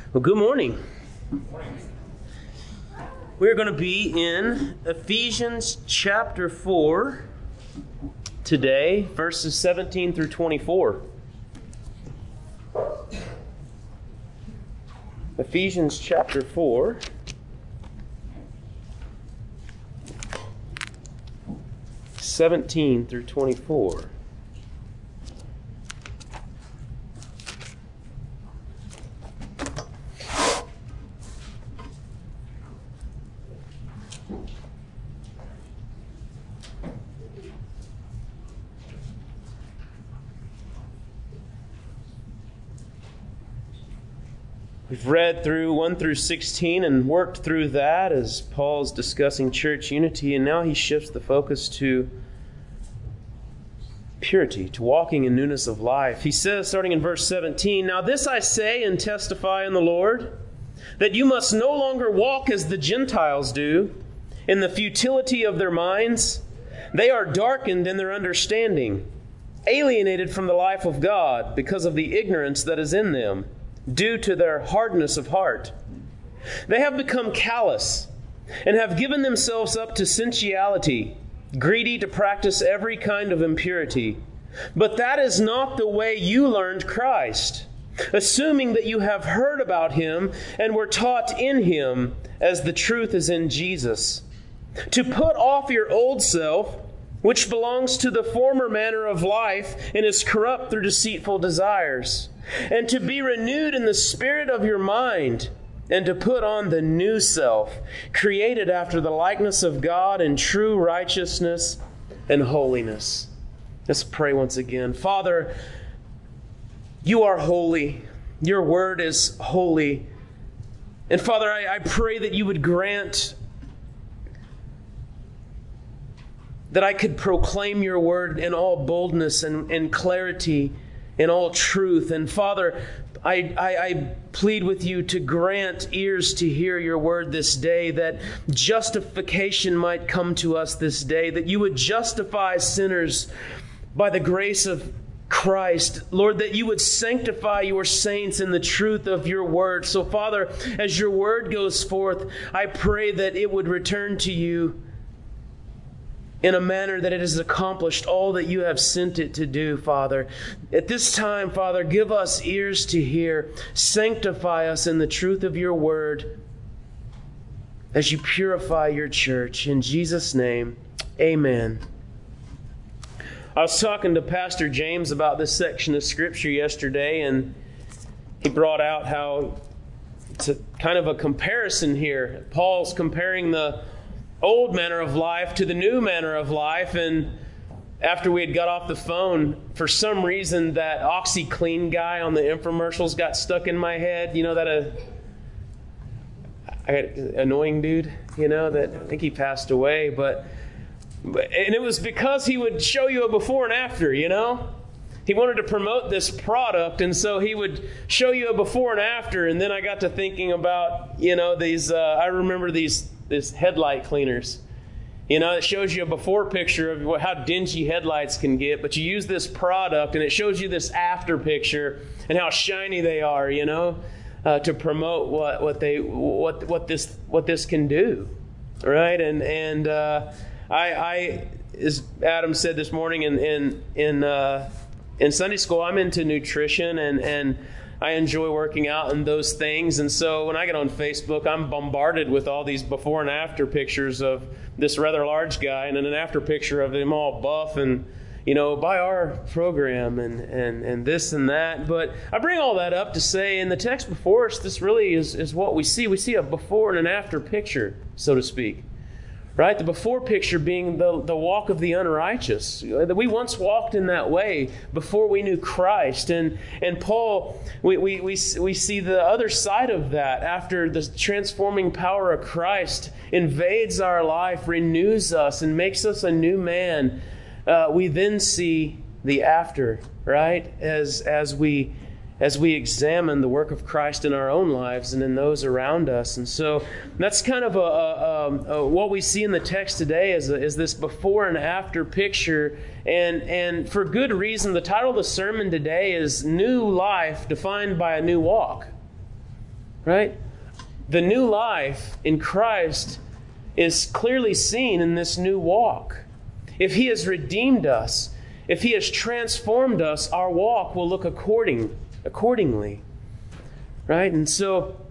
Well, good morning. We're going to be in Ephesians chapter 4 today, verses 17 through 24. Ephesians chapter 4. (17 through 24). We've read through 1 through 16 and worked through that as Paul's discussing church unity, and now he shifts the focus to purity, to walking in newness of life. He says, starting in verse 17, "Now this I say and testify in the Lord, that you must no longer walk as the Gentiles do, in the futility of their minds. They are darkened in their understanding, alienated from the life of God because of the ignorance that is in them, due to their hardness of heart. They have become callous and have given themselves up to sensuality, greedy to practice every kind of impurity. But that is not the way you learned Christ, assuming that you have heard about Him and were taught in Him, as the truth is in Jesus. To put off your old self, which belongs to the former manner of life and is corrupt through deceitful desires, and to be renewed in the spirit of your mind, and to put on the new self, created after the likeness of God in true righteousness and holiness." Let's pray once again. Father, you are holy. Your word is holy. And Father, I pray that you would grant that I could proclaim your word in all boldness and clarity, in all truth. And Father, I plead with you to grant ears to hear your word this day, that justification might come to us this day, that you would justify sinners by the grace of Christ. Lord, that you would sanctify your saints in the truth of your word. So Father, as your word goes forth, I pray that it would return to you in a manner that it has accomplished all that you have sent it to do, Father. At this time, Father, give us ears to hear. Sanctify us in the truth of your word as you purify your church. In Jesus' name, amen. I was talking to Pastor James about this section of Scripture yesterday, and he brought out how it's a kind of a comparison here. Paul's comparing the old manner of life to the new manner of life. And after we had got off the phone, for some reason that OxyClean guy on the infomercials got stuck in my head. You know, that annoying dude, you know, that I think he passed away. And it was because he would show you a before and after, you know. He wanted to promote this product, and so he would show you a before and after. And then I got to thinking about, you know, these, I remember these headlight cleaners. You know, it shows you a before picture of how dingy headlights can get, but you use this product and it shows you this after picture and how shiny they are, you know, to promote what this can do. Right? And I as Adam said this morning in Sunday school, I'm into nutrition and I enjoy working out and those things. And so when I get on Facebook, I'm bombarded with all these before and after pictures of this rather large guy and then an after picture of him all buff and, you know, buy our program and this and that. But I bring all that up to say in the text before us, this really is what we see. We see a before and an after picture, so to speak. Right? The before picture being the walk of the unrighteous. We once walked in that way before we knew Christ. And Paul, we see the other side of that after the transforming power of Christ invades our life, renews us, and makes us a new man. We then see the after, right? As we examine the work of Christ in our own lives and in those around us. And so that's kind of what we see in the text today is this before and after picture. And for good reason, the title of the sermon today is New Life Defined by a New Walk. right? The new life in Christ is clearly seen in this new walk. If He has redeemed us, if He has transformed us, our walk will look accordingly, right? And so,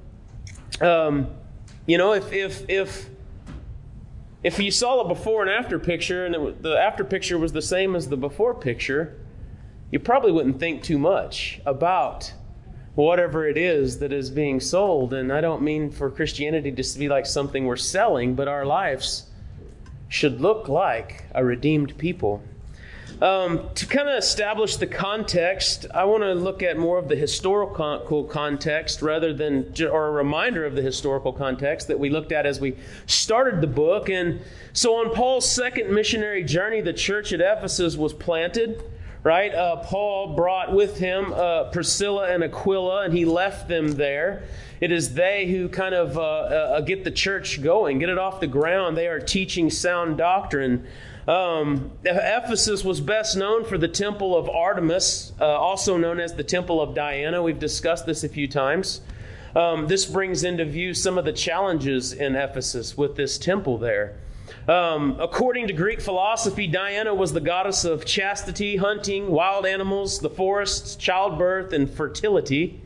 if you saw a before and after picture, and the after picture was the same as the before picture, you probably wouldn't think too much about whatever it is that is being sold. And I don't mean for Christianity just to be like something we're selling, but our lives should look like a redeemed people. To kind of establish the context, I want to look at more of the historical context rather than, or a reminder of the historical context that we looked at as we started the book. And so on Paul's second missionary journey, the church at Ephesus was planted, right? Paul brought with him Priscilla and Aquila, and he left them there. It is they who kind of get the church going, get it off the ground. They are teaching sound doctrine. Ephesus was best known for the temple of Artemis, also known as the temple of Diana. We've discussed this a few times. This brings into view some of the challenges in Ephesus with this temple there. According to Greek philosophy, Diana was the goddess of chastity, hunting, wild animals, the forests, childbirth, and fertility.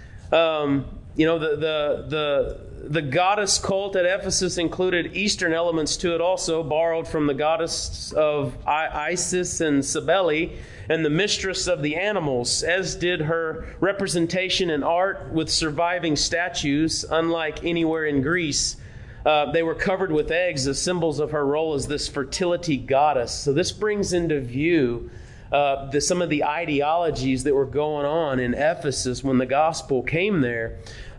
The goddess cult at Ephesus included Eastern elements to it also, borrowed from the goddess of Isis and Cybele, and the mistress of the animals, as did her representation in art with surviving statues, unlike anywhere in Greece. They were covered with eggs as symbols of her role as this fertility goddess. So this brings into view some of the ideologies that were going on in Ephesus when the gospel came there.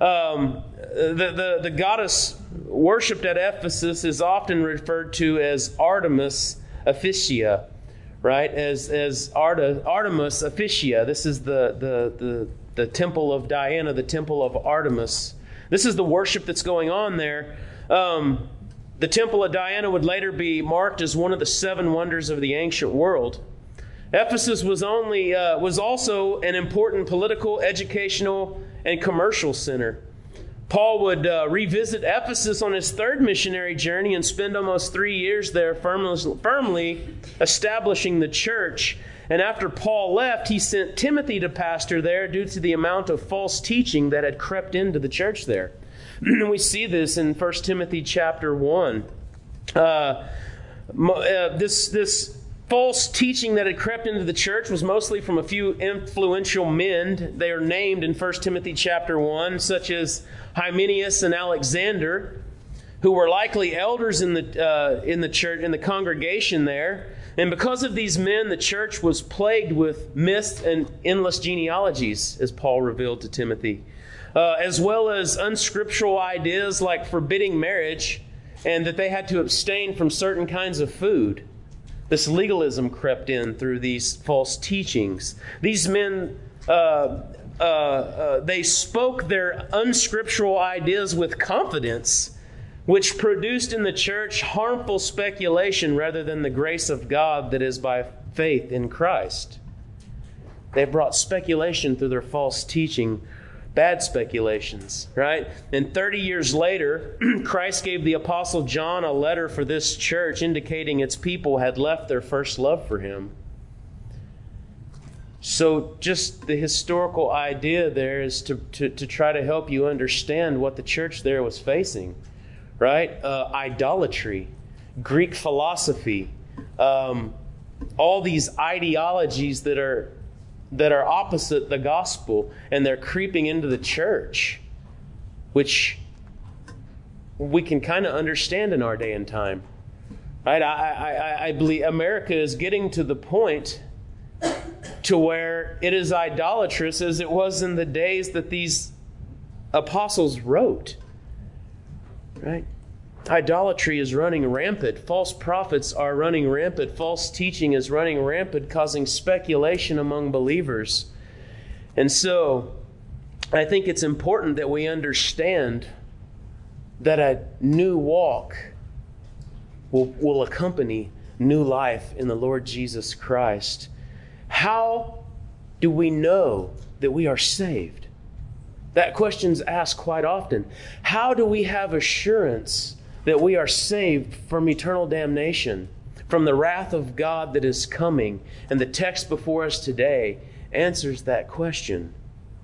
The goddess worshipped at Ephesus is often referred to as Artemis Officia, right? As Artemis Officia. This is the temple of Diana, the temple of Artemis. This is the worship that's going on there. The temple of Diana would later be marked as one of the 7 wonders of the ancient world. Ephesus was also an important political, educational, and commercial center. Paul would revisit Ephesus on his third missionary journey and spend almost 3 years there firmly establishing the church. And after Paul left, he sent Timothy to pastor there due to the amount of false teaching that had crept into the church there. We see this in 1 Timothy chapter 1. This false teaching that had crept into the church was mostly from a few influential men. They are named in 1 Timothy chapter 1, such as Hymenaeus and Alexander, who were likely elders in the church, in the congregation there. And because of these men, the church was plagued with myths and endless genealogies, as Paul revealed to Timothy, as well as unscriptural ideas like forbidding marriage and that they had to abstain from certain kinds of food. This legalism crept in through these false teachings. These men, they spoke their unscriptural ideas with confidence, which produced in the church harmful speculation rather than the grace of God that is by faith in Christ. They brought speculation through their false teaching, bad speculations, right? And 30 years later, Christ gave the Apostle John a letter for this church indicating its people had left their first love for Him. So just the historical idea there is to try to help you understand what the church there was facing, right? Idolatry, Greek philosophy, all these ideologies that are opposite the gospel, and they're creeping into the church, which we can kind of understand in our day and time. Right? I believe America is getting to the point to where it is idolatrous as it was in the days that these apostles wrote. Right? Idolatry is running rampant. False prophets are running rampant. False teaching is running rampant, causing speculation among believers. And so, I think it's important that we understand that a new walk will accompany new life in the Lord Jesus Christ. How do we know that we are saved? That question's asked quite often. How do we have assurance that we are saved from eternal damnation, from the wrath of God that is coming? And the text before us today answers that question.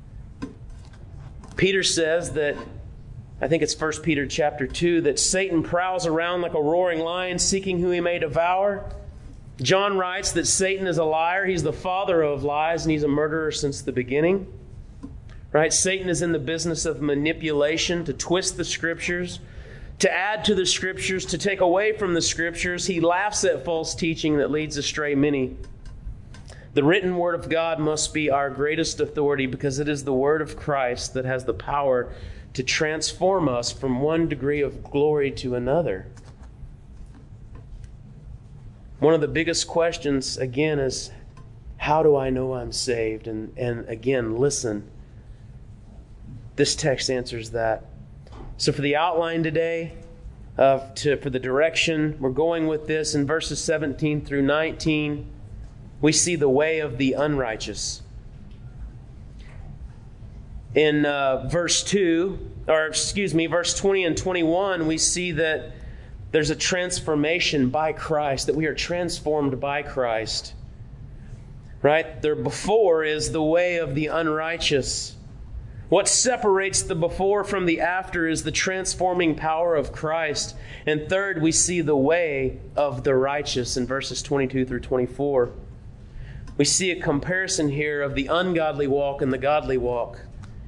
Peter says that, I think it's 1 Peter chapter 2, that Satan prowls around like a roaring lion seeking who he may devour. John writes that Satan is a liar. He's the father of lies, and he's a murderer since the beginning. Right? Satan is in the business of manipulation, to twist the Scriptures, to add to the Scriptures, to take away from the Scriptures. He laughs at false teaching that leads astray many. The written Word of God must be our greatest authority, because it is the Word of Christ that has the power to transform us from one degree of glory to another. One of the biggest questions, again, is how do I know I'm saved? And again, listen. This text answers that. So for the outline today, for the direction, we're going with this in verses 17 through 19. We see the way of the unrighteous. In verse 20 and 21, we see that there's a transformation by Christ, that we are transformed by Christ. Right? There before is the way of the unrighteous. What separates the before from the after is the transforming power of Christ. And third, we see the way of the righteous in verses 22 through 24. We see a comparison here of the ungodly walk and the godly walk.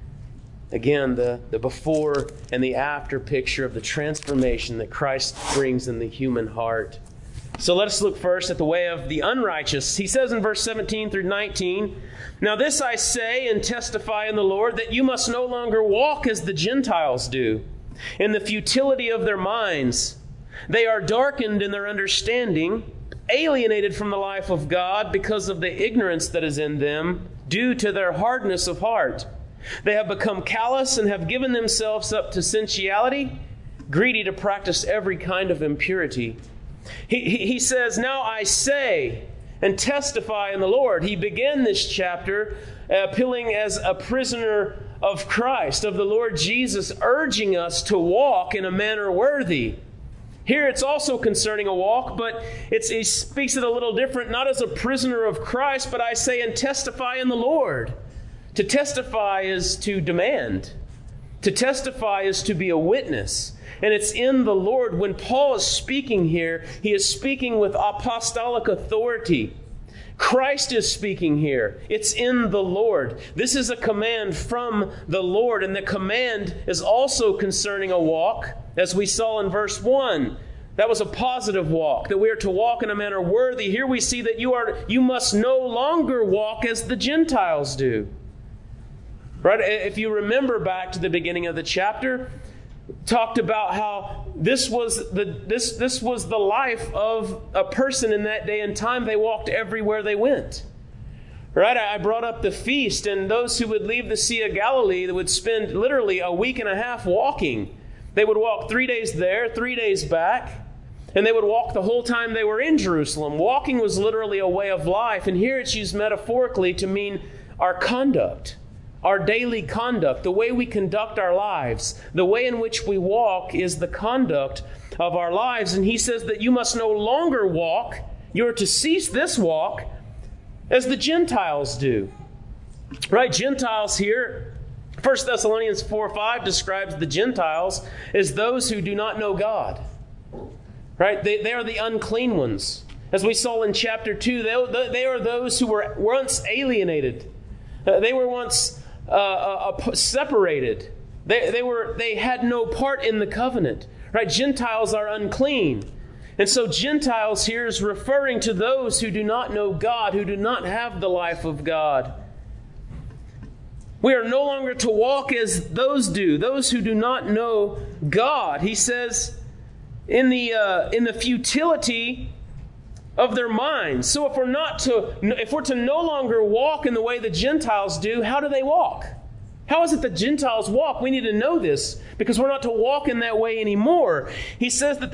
Again, the before and the after picture of the transformation that Christ brings in the human heart. So let us look first at the way of the unrighteous. He says in verse 17 through 19, "Now this I say and testify in the Lord, that you must no longer walk as the Gentiles do, in the futility of their minds. They are darkened in their understanding, alienated from the life of God because of the ignorance that is in them, due to their hardness of heart. They have become callous and have given themselves up to sensuality, greedy to practice every kind of impurity." He says, "Now I say and testify in the Lord." He began this chapter appealing as a prisoner of Christ, of the Lord Jesus, urging us to walk in a manner worthy. Here it's also concerning a walk, but he speaks it a little different, not as a prisoner of Christ, but I say and testify in the Lord. To testify is to demand. To testify is to be a witness. And it's in the Lord. When Paul is speaking here, he is speaking with apostolic authority. Christ is speaking here. It's in the Lord. This is a command from the Lord. And the command is also concerning a walk, as we saw in verse 1. That was a positive walk, that we are to walk in a manner worthy. Here we see that you must no longer walk as the Gentiles do. Right? If you remember back to the beginning of the chapter, talked about how this was the life of a person in that day and time. They walked everywhere they went. Right? I brought up the feast, and those who would leave the Sea of Galilee, they would spend literally a week and a half walking. They would walk 3 days there, 3 days back, and they would walk the whole time they were in Jerusalem. Walking was literally a way of life, and here it's used metaphorically to mean our conduct. Our daily conduct, the way we conduct our lives, the way in which we walk is the conduct of our lives. And he says that you must no longer walk, you're to cease this walk as the Gentiles do. Right? Gentiles here, 1 Thessalonians 4:5 describes the Gentiles as those who do not know God. Right? They are the unclean ones. As we saw in chapter 2, they are those who were once alienated. They were once separated. They had no part in the covenant. Right? Gentiles are unclean. And so Gentiles here is referring to those who do not know God, who do not have the life of God. We are no longer to walk as those do, those who do not know God. He says in the futility of their minds. So if we're to no longer walk in the way the Gentiles do, how do they walk? How is it that Gentiles walk? We need to know this, because we're not to walk in that way anymore. He says that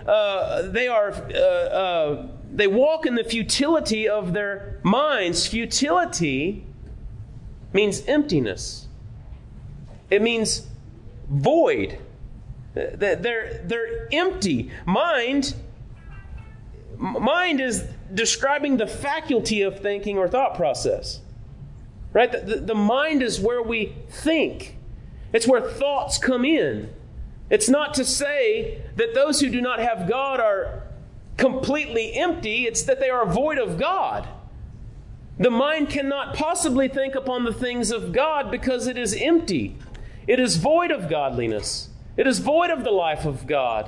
they walk in the futility of their minds. Futility means emptiness. It means void. They're empty. Mind is describing the faculty of thinking or thought process. Right? The mind is where we think. It's where thoughts come in. It's not to say that those who do not have God are completely empty. It's that they are void of God. The mind cannot possibly think upon the things of God because it is empty. It is void of godliness. It is void of the life of God.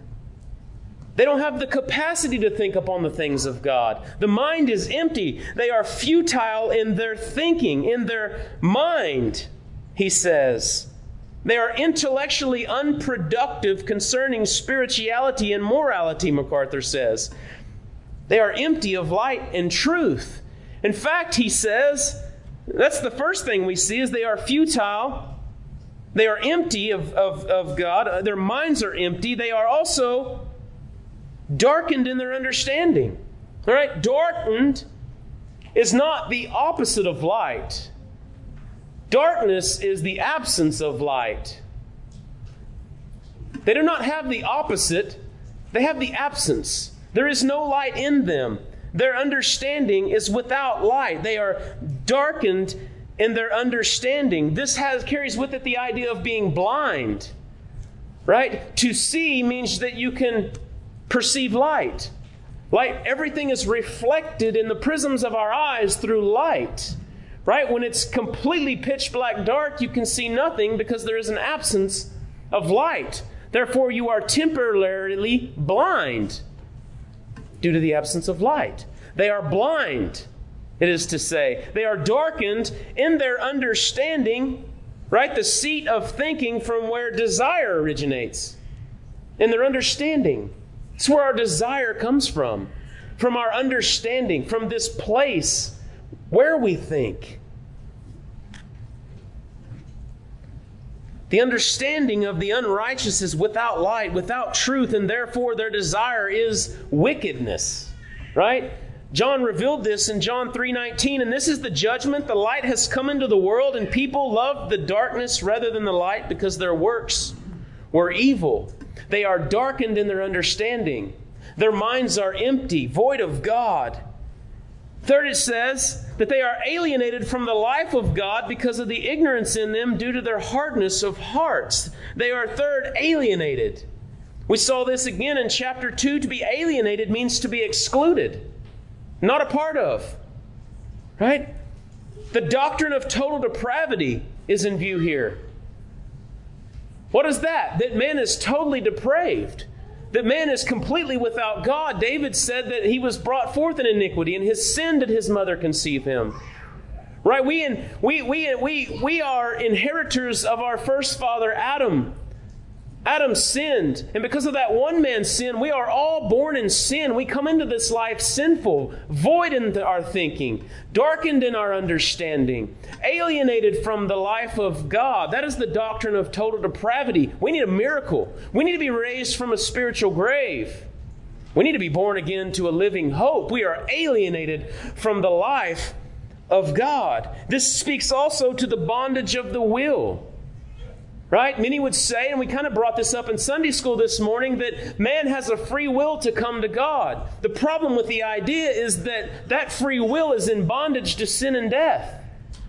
They don't have the capacity to think upon the things of God. The mind is empty. They are futile in their thinking, in their mind, he says. They are intellectually unproductive concerning spirituality and morality, MacArthur says. They are empty of light and truth. In fact, he says, that's the first thing we see, is they are futile. They are empty of God. Their minds are empty. They are also darkened in their understanding. All right? Darkened is not the opposite of light. Darkness is the absence of light. They do not have the opposite. They have the absence. There is no light in them. Their understanding is without light. They are darkened in their understanding. This carries with it the idea of being blind. Right? To see means that you can perceive light. Light, everything is reflected in the prisms of our eyes through light. Right? When it's completely pitch black dark, you can see nothing because there is an absence of light. Therefore, you are temporarily blind due to the absence of light. They are blind, it is to say. They are darkened in their understanding, right? The seat of thinking from where desire originates. In their understanding. It's where our desire comes from our understanding, from this place where we think. The understanding of the unrighteous is without light, without truth, and therefore their desire is wickedness. Right? John revealed this in John 3:19, and this is the judgment. The light has come into the world, and people loved the darkness rather than the light because their works were evil. They are darkened in their understanding. Their minds are empty, void of God. Third, it says that they are alienated from the life of God because of the ignorance in them due to their hardness of hearts. They are, third, alienated. We saw this again in chapter 2. To be alienated means to be excluded, not a part of. Right? The doctrine of total depravity is in view here. What is that? That man is totally depraved. That man is completely without God. David said that he was brought forth in iniquity, and his sin did his mother conceive him. Right? We are inheritors of our first father, Adam. Adam sinned, and because of that one man's sin, we are all born in sin. We come into this life sinful, void in our thinking, darkened in our understanding, alienated from the life of God. That is the doctrine of total depravity. We need a miracle. We need to be raised from a spiritual grave. We need to be born again to a living hope. We are alienated from the life of God. This speaks also to the bondage of the will. Right? Many would say, and we kind of brought this up in Sunday school this morning, that man has a free will to come to God. The problem with the idea is that that free will is in bondage to sin and death.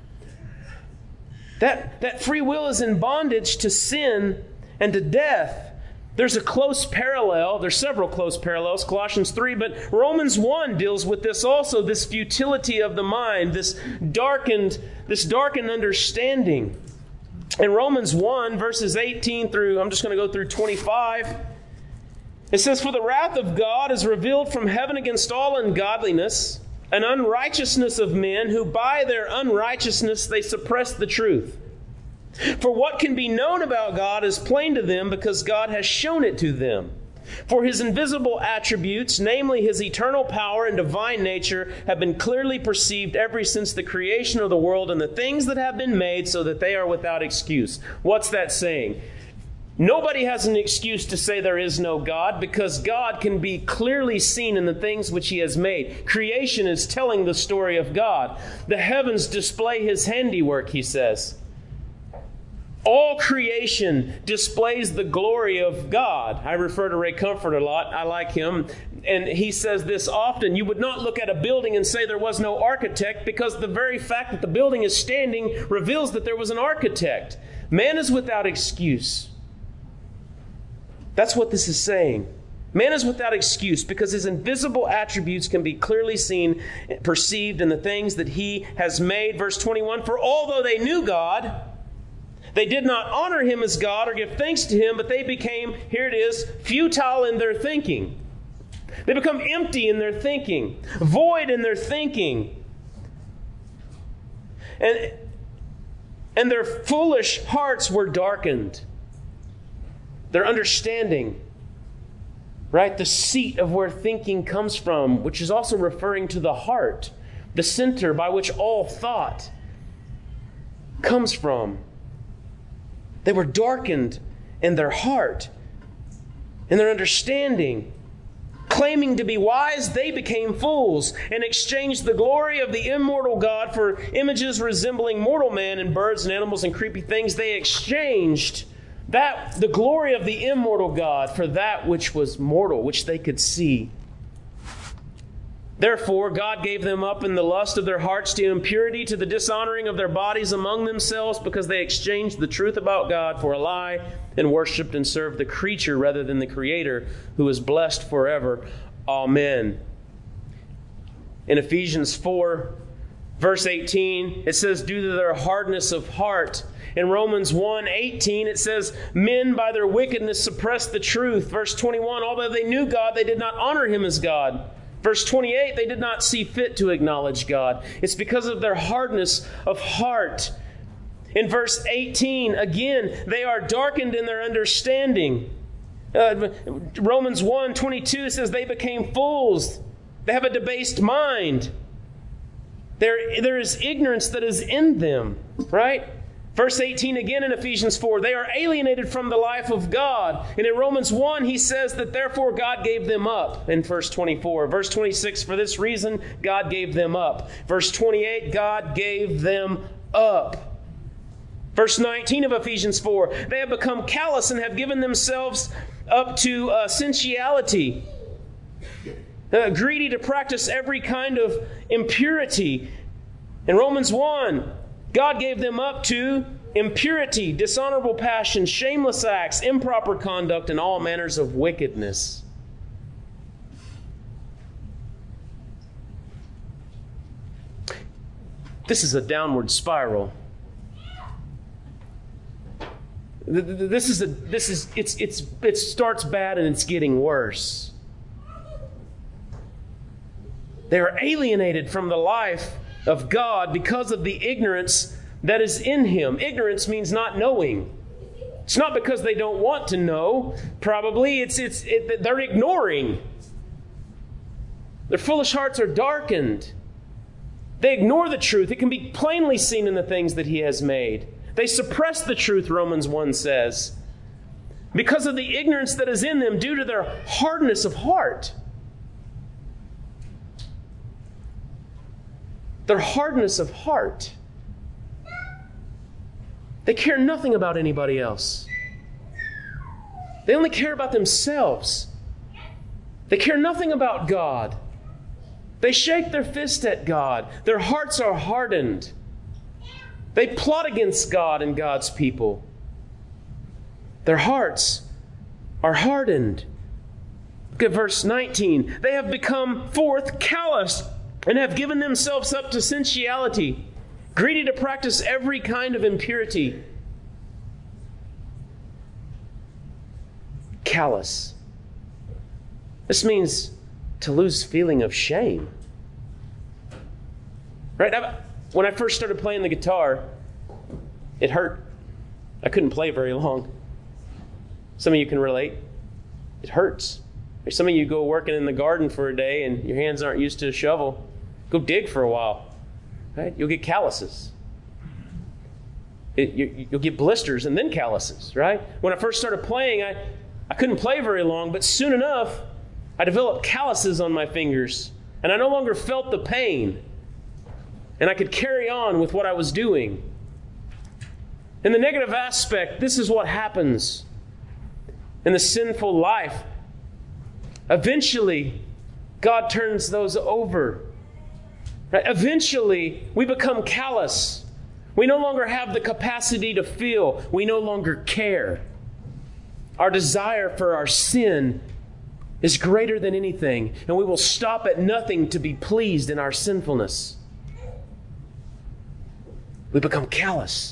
That free will is in bondage to sin and to death. There's a close parallel. There's several close parallels, Colossians 3, but Romans 1 deals with this also, this futility of the mind, this darkened understanding. In Romans 1, verses 18 through, I'm just going to go through 25. It says, "For the wrath of God is revealed from heaven against all ungodliness and unrighteousness of men, who by their unrighteousness they suppress the truth. For what can be known about God is plain to them, because God has shown it to them. For His invisible attributes, namely His eternal power and divine nature, have been clearly perceived ever since the creation of the world and the things that have been made, so that they are without excuse." What's that saying? Nobody has an excuse to say there is no God, because God can be clearly seen in the things which He has made. Creation is telling the story of God. The heavens display His handiwork, he says. All creation displays the glory of God. I refer to Ray Comfort a lot. I like him. And he says this often: you would not look at a building and say there was no architect, because the very fact that the building is standing reveals that there was an architect. Man is without excuse. That's what this is saying. Man is without excuse because his invisible attributes can be clearly seen, perceived in the things that he has made. Verse 21, for although they knew God, they did not honor him as God or give thanks to him, but they became, here it is, futile in their thinking. They become empty in their thinking, void in their thinking. And their foolish hearts were darkened. Their understanding, right? The seat of where thinking comes from, which is also referring to the heart, the center by which all thought comes from. They were darkened in their heart, in their understanding. Claiming to be wise, they became fools and exchanged the glory of the immortal God for images resembling mortal man and birds and animals and creepy things. They exchanged the glory of the immortal God for that which was mortal, which they could see. Therefore, God gave them up in the lust of their hearts to impurity, to the dishonoring of their bodies among themselves, because they exchanged the truth about God for a lie and worshipped and served the creature rather than the Creator, who is blessed forever. Amen. In Ephesians 4, verse 18, it says, due to their hardness of heart. In Romans 1:18, it says, men by their wickedness suppressed the truth. Verse 21, although they knew God, they did not honor him as God. Verse 28, they did not see fit to acknowledge God. It's because of their hardness of heart. In verse 18, again, they are darkened in their understanding. Romans 1:22 says they became fools. They have a debased mind. There is ignorance that is in them, right? Verse 18 again in Ephesians 4, they are alienated from the life of God. And in Romans 1, he says that therefore God gave them up in verse 24. Verse 26, for this reason God gave them up. Verse 28, God gave them up. Verse 19 of Ephesians 4, they have become callous and have given themselves up to sensuality, greedy to practice every kind of impurity. In Romans 1, God gave them up to impurity, dishonorable passions, shameless acts, improper conduct, and all manners of wickedness. This is a downward spiral. It starts bad and it's getting worse. They are alienated from the life of God because of the ignorance that is in him. Ignorance means not knowing. It's not because they don't want to know. Probably they're ignoring. Their foolish hearts are darkened. They ignore the truth. It can be plainly seen in the things that he has made. They suppress the truth, Romans 1 says, because of the ignorance that is in them due to their hardness of heart. Their hardness of heart. They care nothing about anybody else. They only care about themselves. They care nothing about God. They shake their fist at God. Their hearts are hardened. They plot against God and God's people. Their hearts are hardened. Look at verse 19. They have become forth callous and have given themselves up to sensuality, greedy to practice every kind of impurity. Callous. This means to lose feeling of shame. Right? When I first started playing the guitar, it hurt. I couldn't play very long. Some of you can relate. It hurts. Or some of you go working in the garden for a day and your hands aren't used to a shovel. Go dig for a while. Right? You'll get calluses. You'll get blisters and then calluses, right? When I first started playing, I couldn't play very long, but soon enough, I developed calluses on my fingers, and I no longer felt the pain, and I could carry on with what I was doing. In the negative aspect, this is what happens in the sinful life. Eventually, God turns those over. Right? Eventually, we become callous. We no longer have the capacity to feel. We no longer care. Our desire for our sin is greater than anything, and we will stop at nothing to be pleased in our sinfulness. We become callous.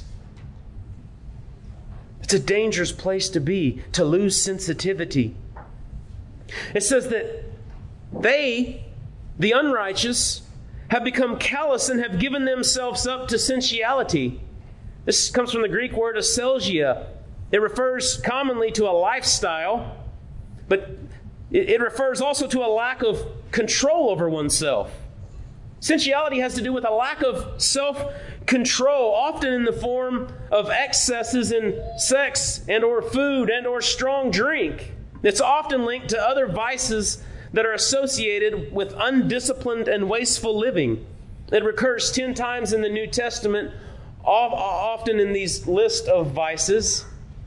It's a dangerous place to be, to lose sensitivity. It says that they, the unrighteous, have become callous and have given themselves up to sensuality. This comes from the Greek word aselgia. It refers commonly to a lifestyle, but it refers also to a lack of control over oneself. Sensuality has to do with a lack of self-control, often in the form of excesses in sex and or food and or strong drink. It's often linked to other vices that are associated with undisciplined and wasteful living. It recurs 10 times in the New Testament, often in these list of vices.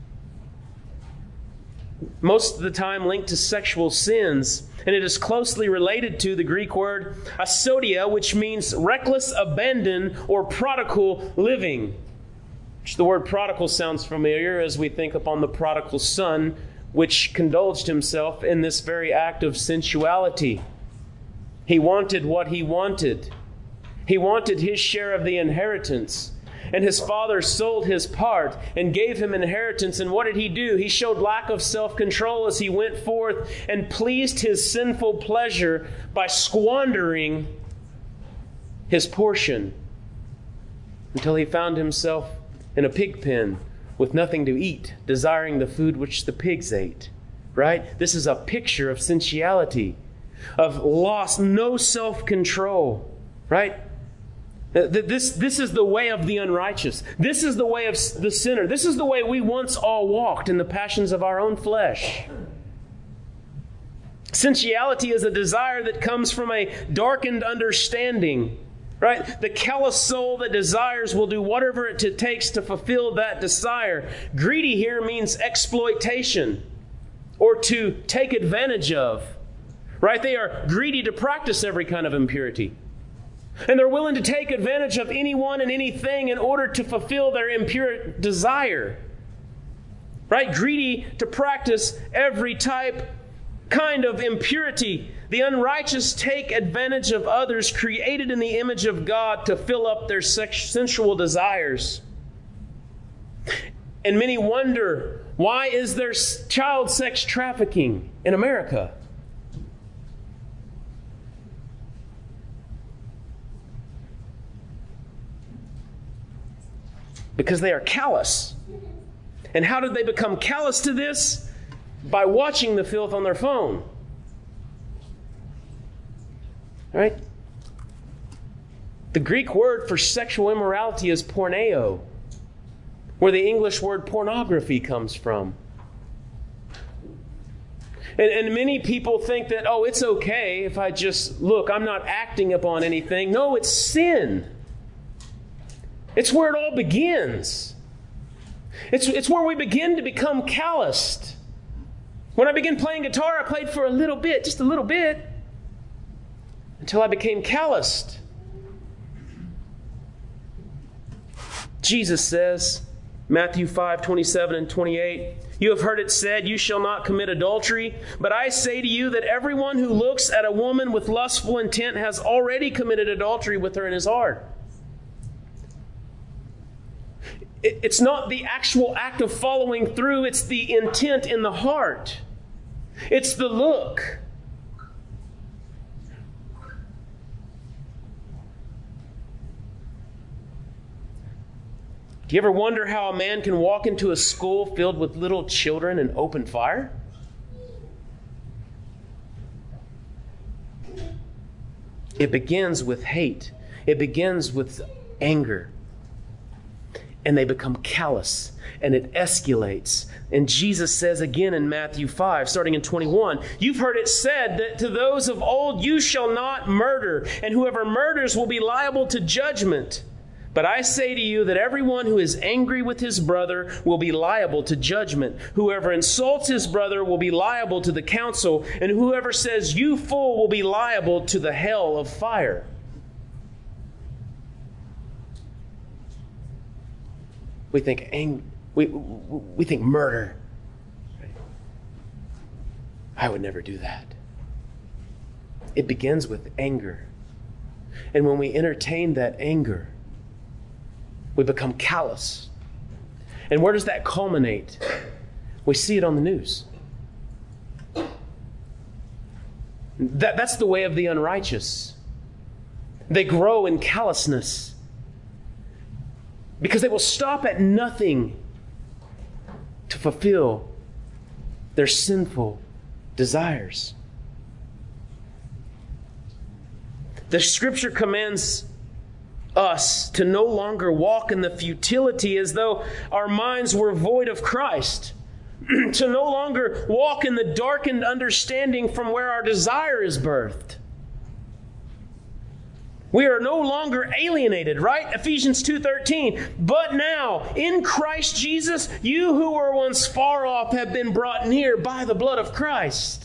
Most of the time linked to sexual sins. And it is closely related to the Greek word asodia, which means reckless abandon or prodigal living. Which the word prodigal sounds familiar as we think upon the prodigal son, which indulged himself in this very act of sensuality. He wanted what he wanted. He wanted his share of the inheritance. And his father sold his part and gave him inheritance. And what did he do? He showed lack of self-control as he went forth and pleased his sinful pleasure by squandering his portion until he found himself in a pig pen with nothing to eat, desiring the food which the pigs ate. Right? This is a picture of sensuality, of loss, no self-control. Right? This is the way of the unrighteous. This is the way of the sinner. This is the way we once all walked in the passions of our own flesh. Sensuality is a desire that comes from a darkened understanding. Right? The callous soul that desires will do whatever it takes to fulfill that desire. Greedy here means exploitation or to take advantage of. Right? They are greedy to practice every kind of impurity. And they're willing to take advantage of anyone and anything in order to fulfill their impure desire. Right? Greedy to practice every kind of impurity. The unrighteous take advantage of others created in the image of God to fill up their sensual desires. And many wonder, why is there child sex trafficking in America? Because they are callous. And how did they become callous to this? By watching the filth on their phone. Right? The Greek word for sexual immorality is porneo, where the English word pornography comes from. And many people think that, oh, it's okay if I just look, I'm not acting upon anything. No, it's sin. It's where it all begins. It's where we begin to become calloused. When I began playing guitar, I played for a little bit, just a little bit, until I became calloused. Jesus says, Matthew 5:27 and 28, "You have heard it said, 'You shall not commit adultery.' But I say to you that everyone who looks at a woman with lustful intent has already committed adultery with her in his heart." It's not the actual act of following through, it's the intent in the heart. It's the look. Do you ever wonder how a man can walk into a school filled with little children and open fire? It begins with hate. It begins with anger. And they become callous, and it escalates. And Jesus says again in Matthew 5, starting in 21, "You've heard it said that to those of old, 'You shall not murder, and whoever murders will be liable to judgment.' But I say to you that everyone who is angry with his brother will be liable to judgment. Whoever insults his brother will be liable to the council, and whoever says, 'You fool,' will be liable to the hell of fire." We think we think murder. I would never do that. It begins with anger. And when we entertain that anger, we become callous. And where does that culminate? We see it on the news. That's the way of the unrighteous. They grow in callousness because they will stop at nothing to fulfill their sinful desires. The Scripture commands us to no longer walk in the futility as though our minds were void of Christ, to no longer walk in the darkened understanding from where our desire is birthed. We are no longer alienated, right? Ephesians 2:13. But now, in Christ Jesus, you who were once far off have been brought near by the blood of Christ.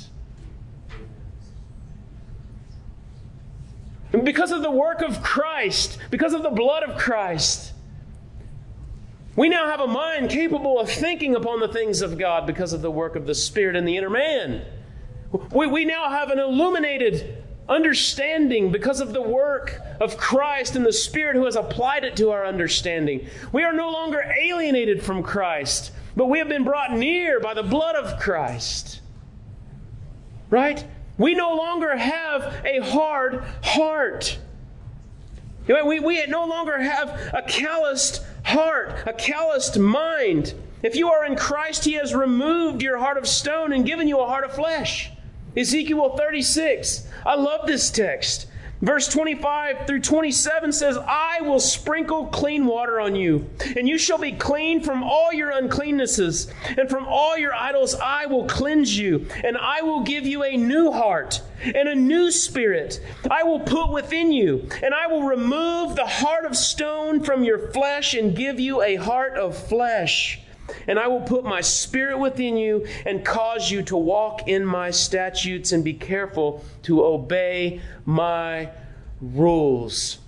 And because of the work of Christ, because of the blood of Christ, we now have a mind capable of thinking upon the things of God because of the work of the Spirit in the inner man. We now have an illuminated understanding because of the work of Christ and the Spirit who has applied it to our understanding. We are no longer alienated from Christ, but we have been brought near by the blood of Christ. Right? We no longer have a hard heart. We no longer have a calloused heart, a calloused mind. If you are in Christ, He has removed your heart of stone and given you a heart of flesh. Ezekiel 36. I love this text. Verse 25 through 27 says, "I will sprinkle clean water on you, and you shall be clean from all your uncleannesses, and from all your idols I will cleanse you, and I will give you a new heart, and a new spirit I will put within you, and I will remove the heart of stone from your flesh and give you a heart of flesh. And I will put my Spirit within you and cause you to walk in my statutes and be careful to obey my rules."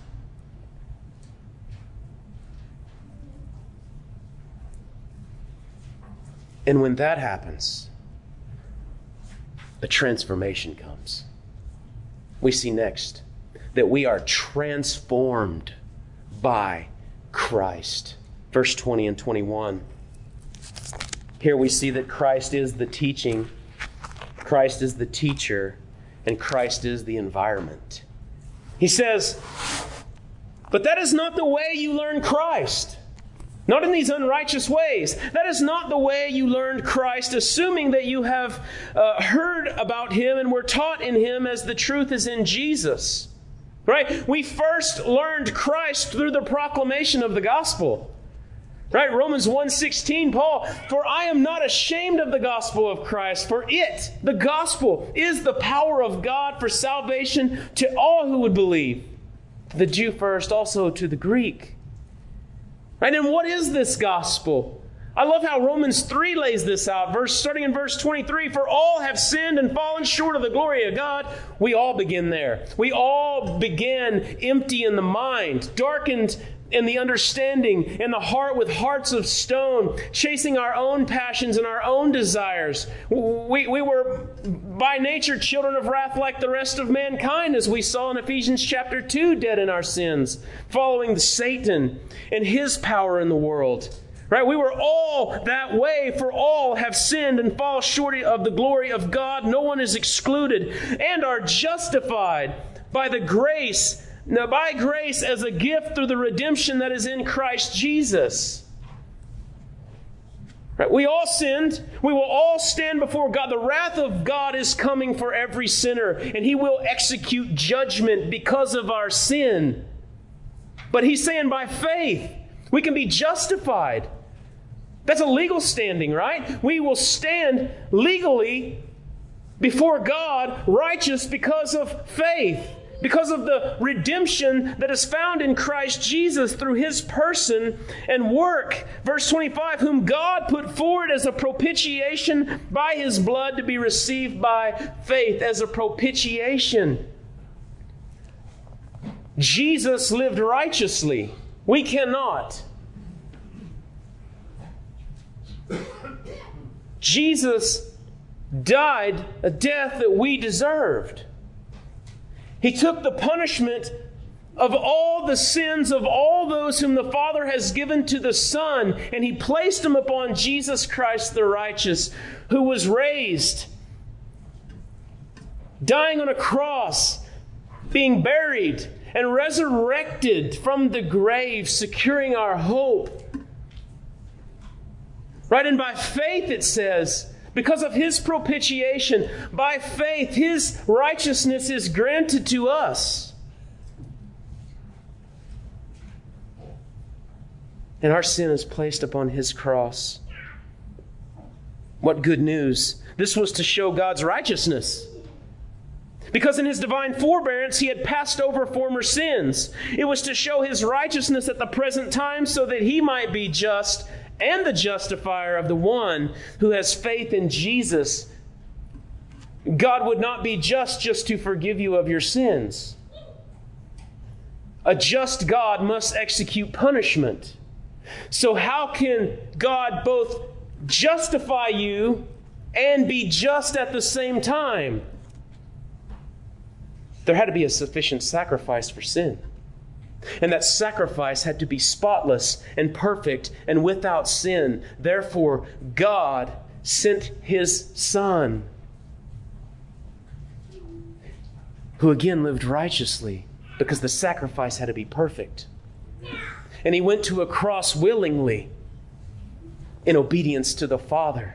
And when that happens, a transformation comes. We see next that we are transformed by Christ. Verse 20 and 21. Here we see that Christ is the teaching, Christ is the teacher, and Christ is the environment. He says, "But that is not the way you learn Christ. Not in these unrighteous ways. That is not the way you learned Christ, assuming that you have heard about Him and were taught in Him as the truth is in Jesus." Right? We first learned Christ through the proclamation of the gospel. Right? Romans 1:16, Paul, "For I am not ashamed of the gospel of Christ, for it," the gospel, "is the power of God for salvation to all who would believe, the Jew first, also to the Greek." Right? And what is this gospel? I love how Romans 3 lays this out, starting in verse 23, "For all have sinned and fallen short of the glory of God." We all begin there. We all begin empty in the mind, darkened in the understanding, in the heart with hearts of stone, chasing our own passions and our own desires. We were by nature children of wrath like the rest of mankind, as we saw in Ephesians chapter 2, dead in our sins, following Satan and his power in the world. Right? We were all that way, for all have sinned and fall short of the glory of God. No one is excluded, and are justified by grace as a gift through the redemption that is in Christ Jesus. Right? We all sinned. We will all stand before God. The wrath of God is coming for every sinner, and He will execute judgment because of our sin. But He's saying by faith, we can be justified. That's a legal standing, right? We will stand legally before God, righteous because of faith. Because of the redemption that is found in Christ Jesus through His person and work. Verse 25, whom God put forward as a propitiation by His blood to be received by faith, as a propitiation. Jesus lived righteously. We cannot. Jesus died a death that we deserved. He took the punishment of all the sins of all those whom the Father has given to the Son, and He placed them upon Jesus Christ the righteous, who was raised, dying on a cross, being buried, and resurrected from the grave, securing our hope. Right? And by faith, it says, because of His propitiation, by faith, His righteousness is granted to us. And our sin is placed upon His cross. What good news. This was to show God's righteousness. Because in His divine forbearance, He had passed over former sins. It was to show His righteousness at the present time so that He might be just and the justifier of the one who has faith in Jesus. God would not be just to forgive you of your sins. A just God must execute punishment. So how can God both justify you and be just at the same time? There had to be a sufficient sacrifice for sin. And that sacrifice had to be spotless and perfect and without sin. Therefore, God sent His Son, who again lived righteously because the sacrifice had to be perfect. And He went to a cross willingly in obedience to the Father.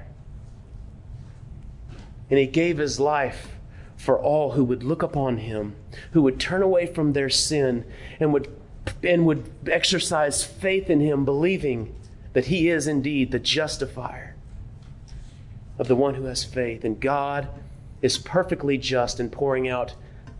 And He gave His life for all who would look upon Him, who would turn away from their sin and would exercise faith in Him, believing that He is indeed the justifier of the one who has faith. And God is perfectly just in pouring out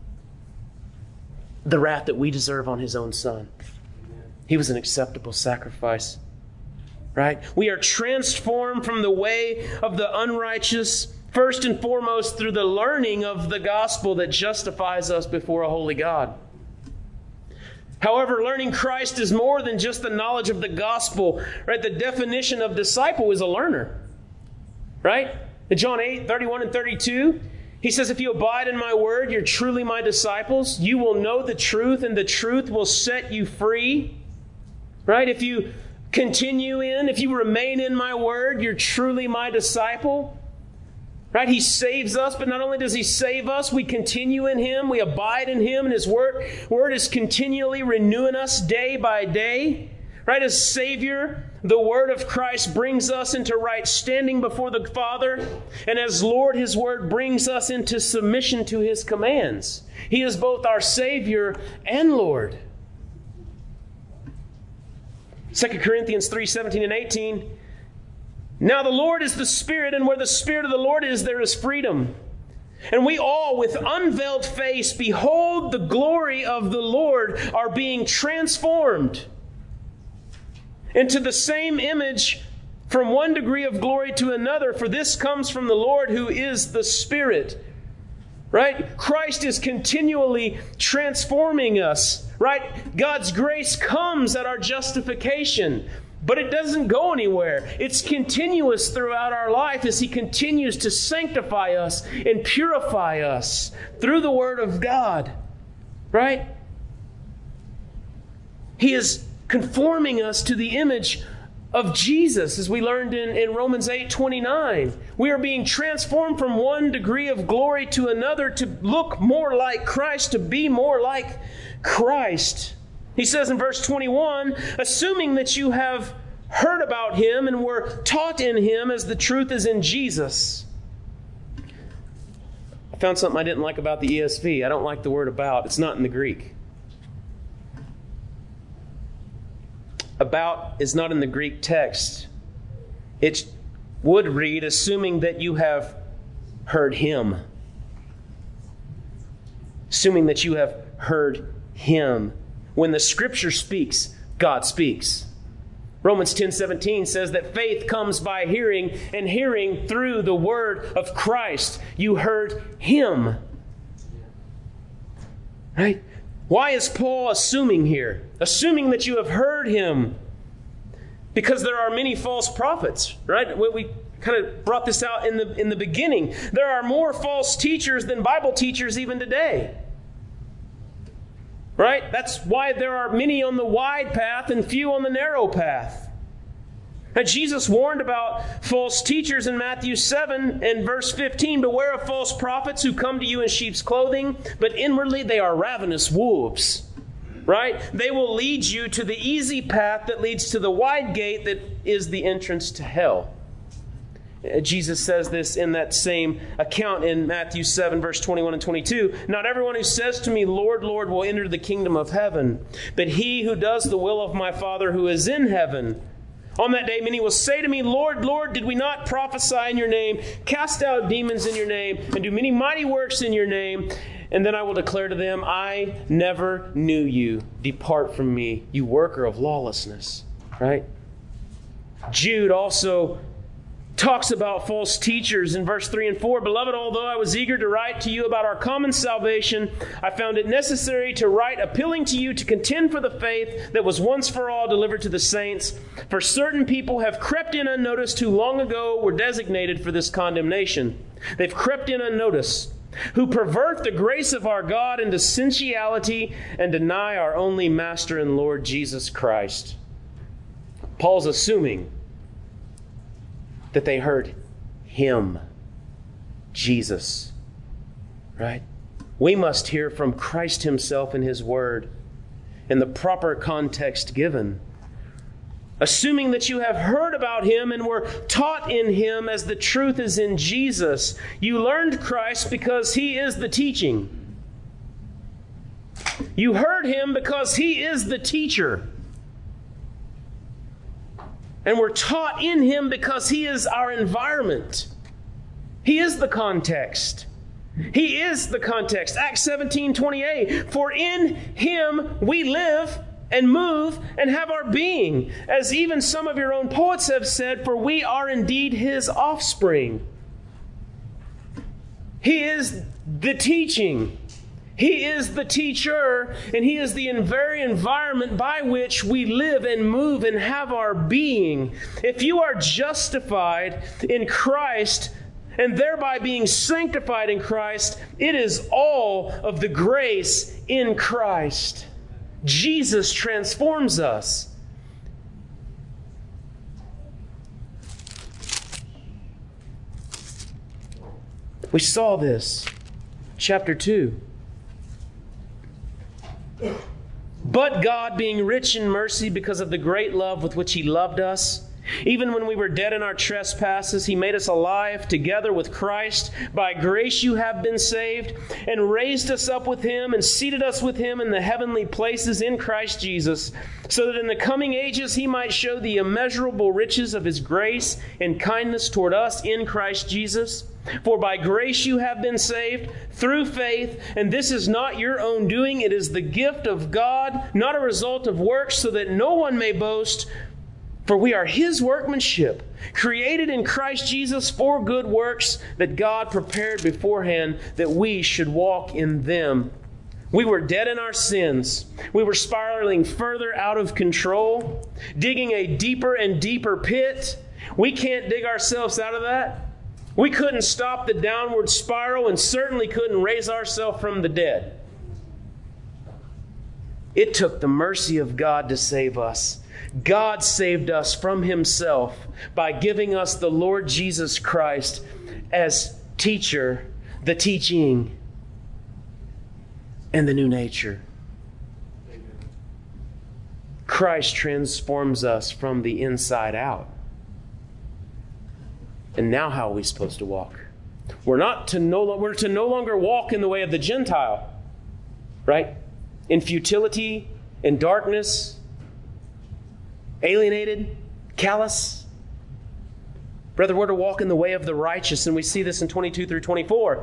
the wrath that we deserve on His own Son. He was an acceptable sacrifice, right? We are transformed from the way of the unrighteous, first and foremost through the learning of the gospel that justifies us before a holy God. However, learning Christ is more than just the knowledge of the gospel, right? The definition of disciple is a learner, right? In John 8, 31 and 32, He says, if you abide in my word, you're truly my disciples. You will know the truth, and the truth will set you free, right? If you if you remain in my word, you're truly my disciple. Right? He saves us, but not only does He save us, we continue in Him, we abide in Him, and His word is continually renewing us day by day. Right? As Savior, the Word of Christ brings us into right standing before the Father, and as Lord, His Word brings us into submission to His commands. He is both our Savior and Lord. 2 Corinthians 3, 17 and 18, now the Lord is the Spirit, and where the Spirit of the Lord is, there is freedom. And we all, with unveiled face, behold the glory of the Lord, are being transformed into the same image from one degree of glory to another, for this comes from the Lord who is the Spirit. Right? Christ is continually transforming us. Right? God's grace comes at our justification. But it doesn't go anywhere. It's continuous throughout our life as He continues to sanctify us and purify us through the Word of God. Right? He is conforming us to the image of Jesus, as we learned in Romans 8:29. We are being transformed from one degree of glory to another to look more like Christ, to be more like Christ. He says in verse 21, assuming that you have heard about Him and were taught in Him as the truth is in Jesus. I found something I didn't like about the ESV. I don't like the word about. It's not in the Greek. About is not in the Greek text. It would read, assuming that you have heard Him. assuming that you have heard Him. When the Scripture speaks, God speaks. Romans 10:17 says that faith comes by hearing, and hearing through the word of Christ. You heard Him. Right? Why is Paul assuming here? Assuming that you have heard Him. Because there are many false prophets, right? We kind of brought this out in the beginning. There are more false teachers than Bible teachers even today. Right? That's why there are many on the wide path and few on the narrow path. Now, Jesus warned about false teachers in Matthew 7 and verse 15. Beware of false prophets who come to you in sheep's clothing, but inwardly they are ravenous wolves. Right? They will lead you to the easy path that leads to the wide gate that is the entrance to hell. Jesus says this in that same account in Matthew 7, verse 21 and 22. Not everyone who says to me, Lord, Lord, will enter the kingdom of heaven, but he who does the will of my Father who is in heaven. On that day, many will say to me, Lord, Lord, did we not prophesy in your name, cast out demons in your name, and do many mighty works in your name? And then I will declare to them, I never knew you. Depart from me, you worker of lawlessness. Right? Jude also talks about false teachers in verse 3 and 4. Beloved, although I was eager to write to you about our common salvation, I found it necessary to write appealing to you to contend for the faith that was once for all delivered to the saints. For certain people have crept in unnoticed who long ago were designated for this condemnation. They've crept in unnoticed, who pervert the grace of our God into sensuality and deny our only Master and Lord Jesus Christ. Paul's assuming that they heard Him, Jesus, right? We must hear from Christ Himself in His Word in the proper context given. Assuming that you have heard about Him and were taught in Him as the truth is in Jesus. You learned Christ because He is the teaching. You heard Him because He is the teacher. And we're taught in Him because He is our environment. He is the context. He is the context. Acts 17:28. For in Him we live and move and have our being, as even some of your own poets have said, for we are indeed His offspring. He is the teaching. He is the teacher, and He is the very environment by which we live and move and have our being. If you are justified in Christ and thereby being sanctified in Christ, it is all of the grace in Christ. Jesus transforms us. We saw this, chapter 2. But God, being rich in mercy because of the great love with which He loved us, even when we were dead in our trespasses, He made us alive together with Christ. By grace you have been saved, and raised us up with Him, and seated us with Him in the heavenly places in Christ Jesus, so that in the coming ages He might show the immeasurable riches of His grace and kindness toward us in Christ Jesus. For by grace you have been saved through faith, and this is not your own doing. It is the gift of God, not a result of works, so that no one may boast. For we are His workmanship, created in Christ Jesus for good works that God prepared beforehand that we should walk in them. We were dead in our sins. We were spiraling further out of control, digging a deeper and deeper pit. We can't dig ourselves out of that. We couldn't stop the downward spiral and certainly couldn't raise ourselves from the dead. It took the mercy of God to save us. God saved us from Himself by giving us the Lord Jesus Christ as teacher, the teaching, and the new nature. Christ transforms us from the inside out. And now how are we supposed to walk? We're to no longer walk in the way of the Gentile, right? In futility, in darkness, alienated, callous. Brother, we're to walk in the way of the righteous, and we see this in 22 through 24.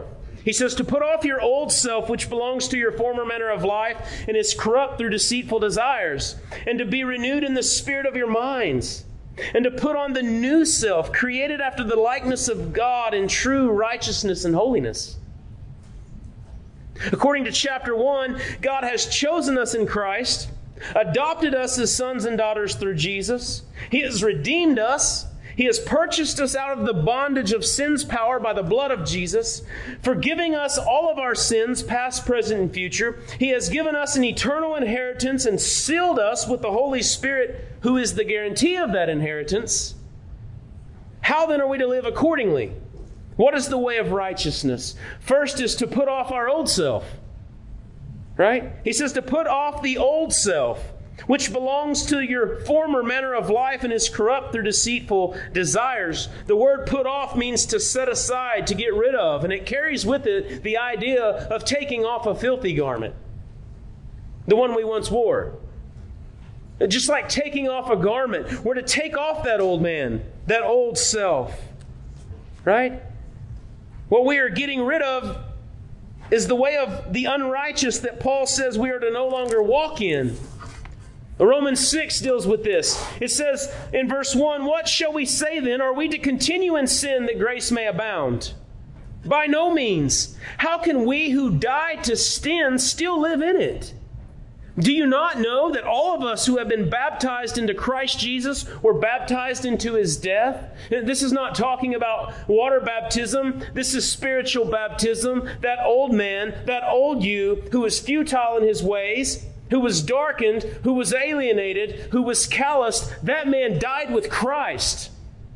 He says to put off your old self, which belongs to your former manner of life and is corrupt through deceitful desires, and to be renewed in the spirit of your minds, and to put on the new self, created after the likeness of God in true righteousness and holiness. According to chapter 1, God has chosen us in Christ, adopted us as sons and daughters through Jesus. He has redeemed us. He has purchased us out of the bondage of sin's power by the blood of Jesus, forgiving us all of our sins, past, present, and future. He has given us an eternal inheritance and sealed us with the Holy Spirit, who is the guarantee of that inheritance. How then are we to live accordingly? What is the way of righteousness? First is to put off our old self. Right? He says to put off the old self, which belongs to your former manner of life and is corrupt through deceitful desires. The word put off means to set aside, to get rid of, and it carries with it the idea of taking off a filthy garment, the one we once wore. Just like taking off a garment, we're to take off that old man, that old self, right? What we are getting rid of is the way of the unrighteous that Paul says we are to no longer walk in. Romans 6 deals with this. It says in verse 1, "What shall we say then? Are we to continue in sin that grace may abound? By no means. How can we who died to sin still live in it? Do you not know that all of us who have been baptized into Christ Jesus were baptized into His death?" This is not talking about water baptism. This is spiritual baptism. That old man, that old you who was futile in his ways, who was darkened, who was alienated, who was calloused, that man died with Christ.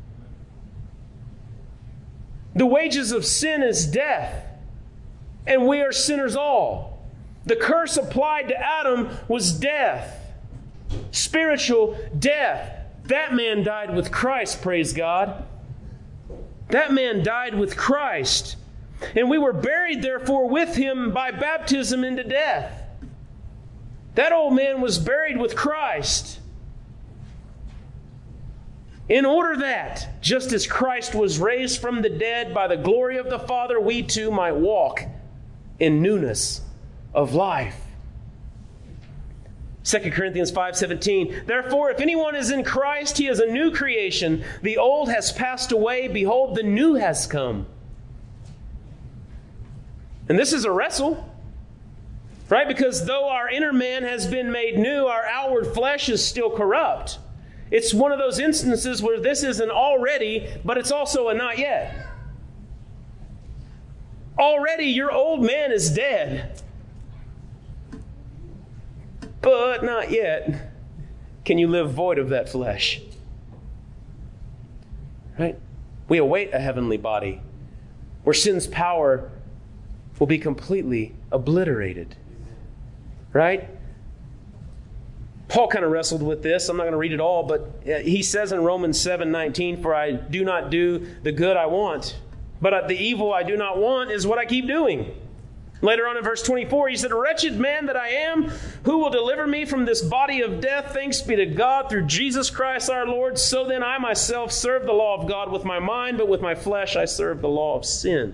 The wages of sin is death, and we are sinners all. The curse applied to Adam was death, spiritual death. That man died with Christ, praise God. That man died with Christ. And we were buried, therefore, with Him by baptism into death. That old man was buried with Christ, in order that, just as Christ was raised from the dead by the glory of the Father, we too might walk in newness of life. 2 Corinthians 5:17, "Therefore, if anyone is in Christ, he is a new creation. The old has passed away. Behold, the new has come." And this is a wrestle. Right? Because though our inner man has been made new, our outward flesh is still corrupt. It's one of those instances where this is an already, but it's also a not yet. Already your old man is dead. But not yet can you live void of that flesh. Right? We await a heavenly body where sin's power will be completely obliterated. Right? Paul kind of wrestled with this. I'm not going to read it all, but he says in Romans 7:19, "For I do not do the good I want, but the evil I do not want is what I keep doing." Later on in verse 24, he said, "Wretched man that I am, who will deliver me from this body of death? Thanks be to God through Jesus Christ our Lord. So then I myself serve the law of God with my mind, but with my flesh I serve the law of sin."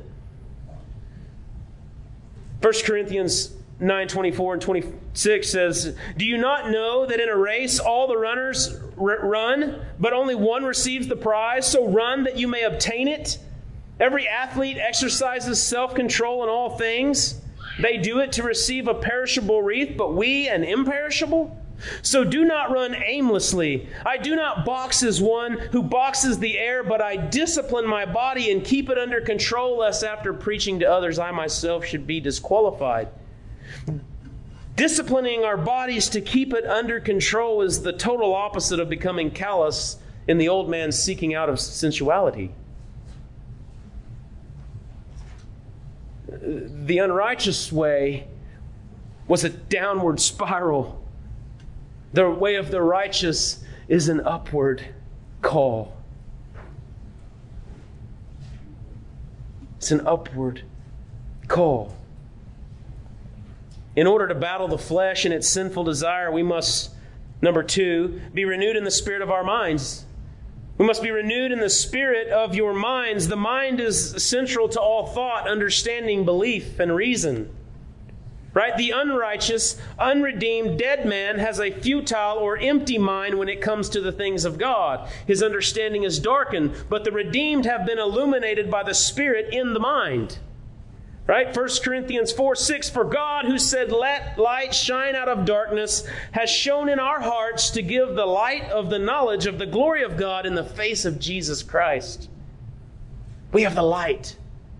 1 Corinthians 9:24 and 26 says, "Do you not know that in a race all the runners run, but only one receives the prize? So run that you may obtain it. Every athlete exercises self-control in all things. They do it to receive a perishable wreath, but we an imperishable. So do not run aimlessly. I do not box as one who boxes the air, but I discipline my body and keep it under control, lest after preaching to others I myself should be disqualified." Disciplining our bodies to keep it under control is the total opposite of becoming callous in the old man seeking out of sensuality. The unrighteous way was a downward spiral. The way of the righteous is an upward call. It's an upward call. In order to battle the flesh and its sinful desire, we must, number 2, be renewed in the spirit of our minds. We must be renewed in the spirit of your minds. The mind is central to all thought, understanding, belief, and reason. Right? The unrighteous, unredeemed, dead man has a futile or empty mind when it comes to the things of God. His understanding is darkened, but the redeemed have been illuminated by the Spirit in the mind. Right? 1 Corinthians 4:6, for God who said, let light shine out of darkness, has shone in our hearts to give the light of the knowledge of the glory of God in the face of Jesus Christ. We have the light.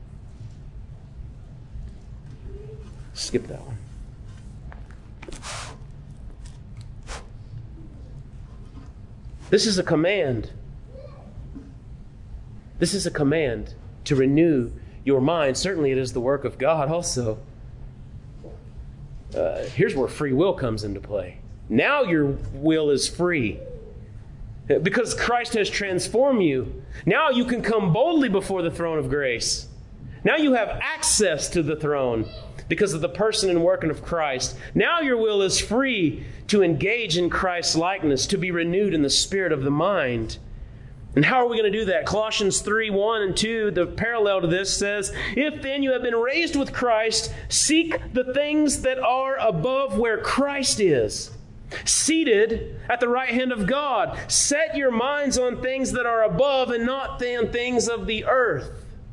Skip that one. This is a command. This is a command to renew your mind. Certainly it is the work of God also. Here's where free will comes into play. Now your will is free. Because Christ has transformed you. Now you can come boldly before the throne of grace. Now you have access to the throne because of the person and working of Christ. Now your will is free to engage in Christ's likeness, to be renewed in the spirit of the mind. And how are we going to do that? Colossians 3:1 and 2, the parallel to this says, if then you have been raised with Christ, seek the things that are above where Christ is, seated at the right hand of God. Set your minds on things that are above and not on things of the earth.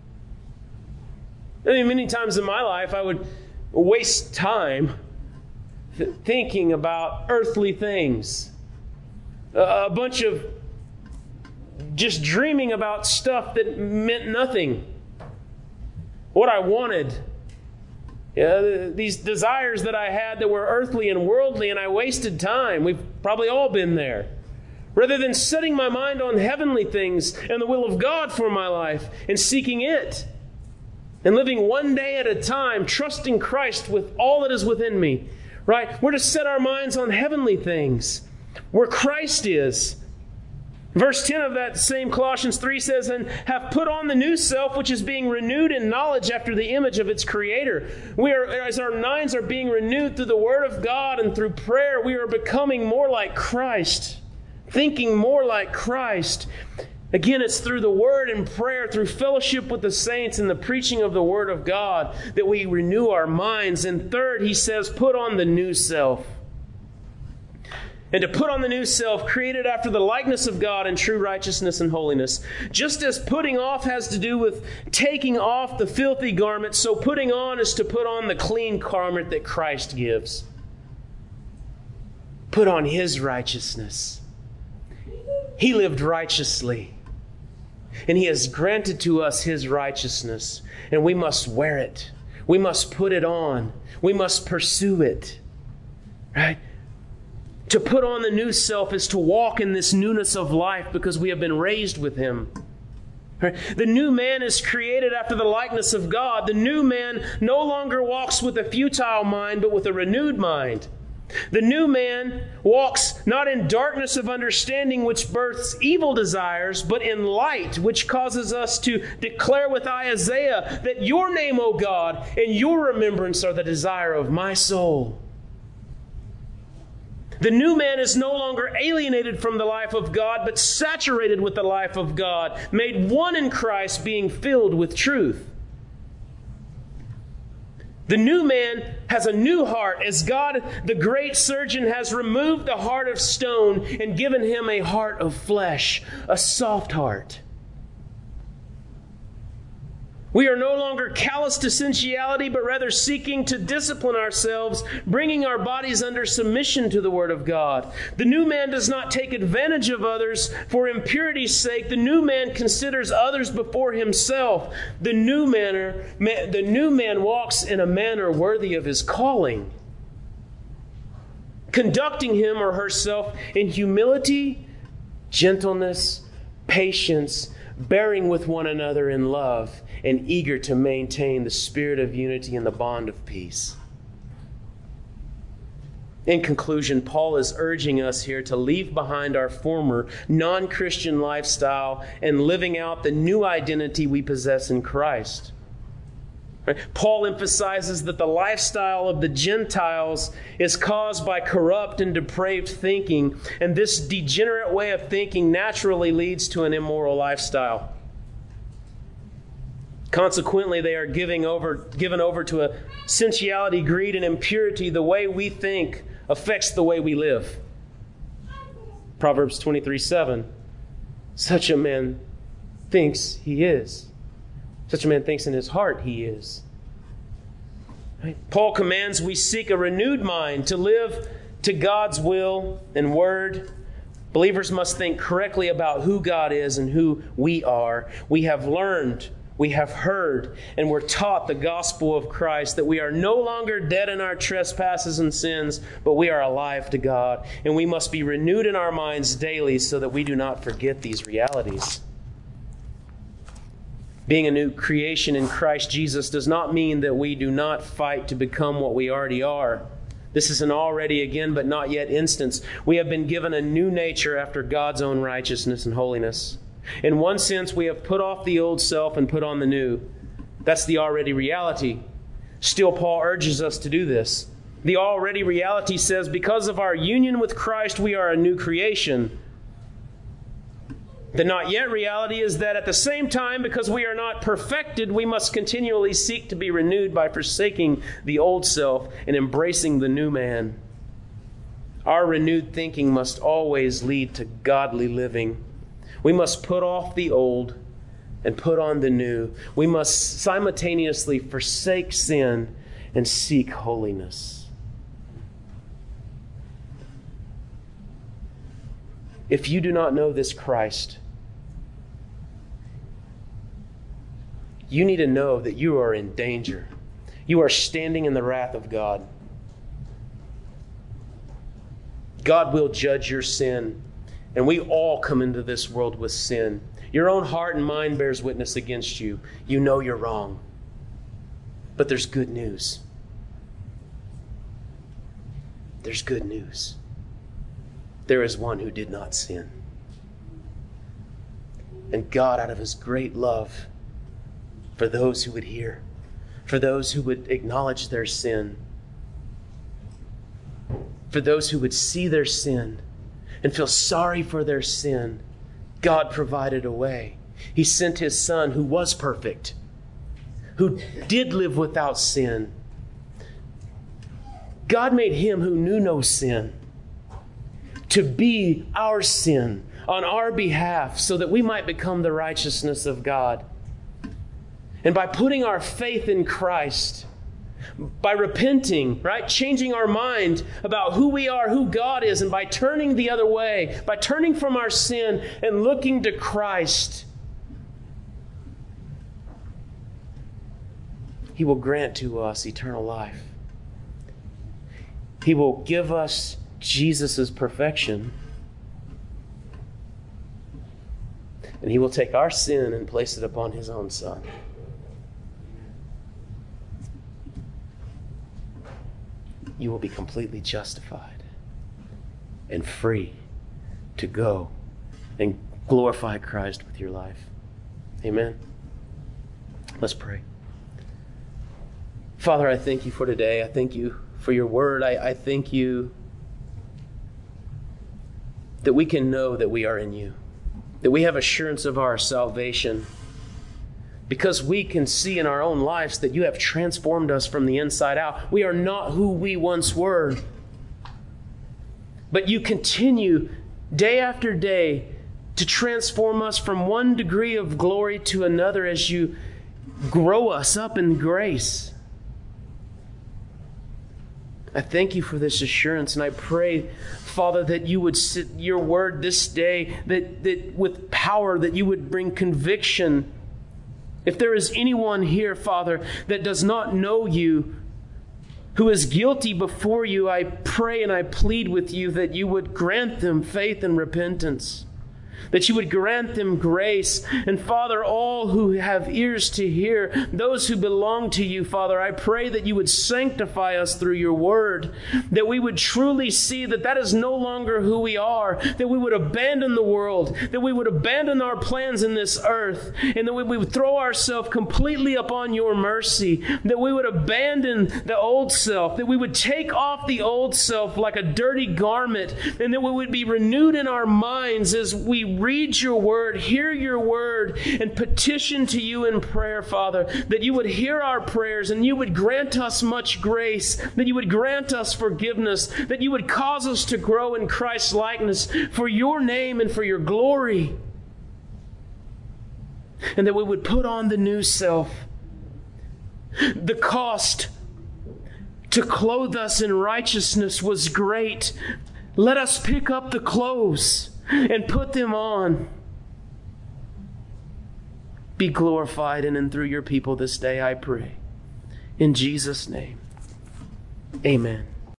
I mean, many times in my life, I would waste time thinking about earthly things. A bunch of just dreaming about stuff that meant nothing. What I wanted. These desires that I had that were earthly and worldly, and I wasted time. We've probably all been there. Rather than setting my mind on heavenly things and the will of God for my life and seeking it. And living one day at a time, trusting Christ with all that is within me. Right? We're to set our minds on heavenly things, where Christ is. Verse 10 of that same Colossians 3 says, and have put on the new self, which is being renewed in knowledge after the image of its Creator. We are, as our minds are being renewed through the Word of God and through prayer, we are becoming more like Christ, thinking more like Christ. Again, it's through the Word and prayer, through fellowship with the saints and the preaching of the Word of God that we renew our minds. And third, he says, put on the new self. And to put on the new self, created after the likeness of God in true righteousness and holiness. Just as putting off has to do with taking off the filthy garment, so putting on is to put on the clean garment that Christ gives. Put on His righteousness. He lived righteously. And He has granted to us His righteousness. And we must wear it. We must put it on. We must pursue it. Right? To put on the new self is to walk in this newness of life because we have been raised with Him. Right? The new man is created after the likeness of God. The new man no longer walks with a futile mind, but with a renewed mind. The new man walks not in darkness of understanding which births evil desires, but in light which causes us to declare with Isaiah that your name, O God, and your remembrance are the desire of my soul. The new man is no longer alienated from the life of God, but saturated with the life of God, made one in Christ, being filled with truth. The new man has a new heart, as God, the great surgeon, has removed the heart of stone and given him a heart of flesh, a soft heart. We are no longer callous to sensuality, but rather seeking to discipline ourselves, bringing our bodies under submission to the Word of God. The new man does not take advantage of others for impurity's sake. The new man considers others before himself. The new man walks in a manner worthy of his calling, conducting him or herself in humility, gentleness, patience, bearing with one another in love, and eager to maintain the spirit of unity and the bond of peace. In conclusion, Paul is urging us here to leave behind our former non-Christian lifestyle and living out the new identity we possess in Christ. Right? Paul emphasizes that the lifestyle of the Gentiles is caused by corrupt and depraved thinking, and this degenerate way of thinking naturally leads to an immoral lifestyle. Consequently, they are given over to a sensuality, greed, and impurity. The way we think affects the way we live. Proverbs 23:7. Such a man thinks he is. Such a man thinks in his heart he is. Right? Paul commands we seek a renewed mind to live to God's will and word. Believers must think correctly about who God is and who we are. We have learned, we have heard, and we're taught the gospel of Christ, that we are no longer dead in our trespasses and sins, but we are alive to God. And we must be renewed in our minds daily so that we do not forget these realities. Being a new creation in Christ Jesus does not mean that we do not fight to become what we already are. This is an already again but not yet instance. We have been given a new nature after God's own righteousness and holiness. In one sense, we have put off the old self and put on the new. That's the already reality. Still, Paul urges us to do this. The already reality says, because of our union with Christ, we are a new creation. The not yet reality is that at the same time, because we are not perfected, we must continually seek to be renewed by forsaking the old self and embracing the new man. Our renewed thinking must always lead to godly living. We must put off the old and put on the new. We must simultaneously forsake sin and seek holiness. If you do not know this Christ, you need to know that you are in danger. You are standing in the wrath of God. God will judge your sin. And we all come into this world with sin. Your own heart and mind bears witness against you. You know you're wrong. But there's good news. There's good news. There is one who did not sin. And God, out of His great love for those who would hear, for those who would acknowledge their sin, for those who would see their sin and feel sorry for their sin, God provided a way. He sent His Son, who was perfect, who did live without sin. God made Him who knew no sin to be our sin on our behalf so that we might become the righteousness of God. And by putting our faith in Christ, by repenting, right? Changing our mind about who we are, who God is, and by turning the other way, by turning from our sin and looking to Christ, He will grant to us eternal life. He will give us Jesus' perfection, and He will take our sin and place it upon His own Son. You will be completely justified and free to go and glorify Christ with your life. Amen. Let's pray. Father, I thank You for today. I thank You for Your word. I thank You that we can know that we are in You, that we have assurance of our salvation, because we can see in our own lives that You have transformed us from the inside out. We are not who we once were. But You continue day after day to transform us from one degree of glory to another as You grow us up in grace. I thank You for this assurance, and I pray, Father, that You would sit Your word this day, that with power, that You would bring conviction. If there is anyone here, Father, that does not know You, who is guilty before You, I pray and I plead with You that You would grant them faith and repentance. that you would grant them grace. And Father, all who have ears to hear, those who belong to you, Father, I pray that you would sanctify us through your word, that we would truly see that that is no longer who we are, that we would abandon the world, that we would abandon our plans in this earth, and that we would throw ourselves completely upon your mercy, that we would abandon the old self, that we would take off the old self like a dirty garment, and that we would be renewed in our minds as we read your word, hear your word, and petition to you in prayer, Father, that you would hear our prayers and you would grant us much grace, that you would grant us forgiveness, that you would cause us to grow in Christ's likeness for your name and for your glory, and that we would put on the new self. The cost to clothe us in righteousness was great. Let us pick up the clothes and put them on. Be glorified in and through your people this day, I pray. In Jesus' name, amen.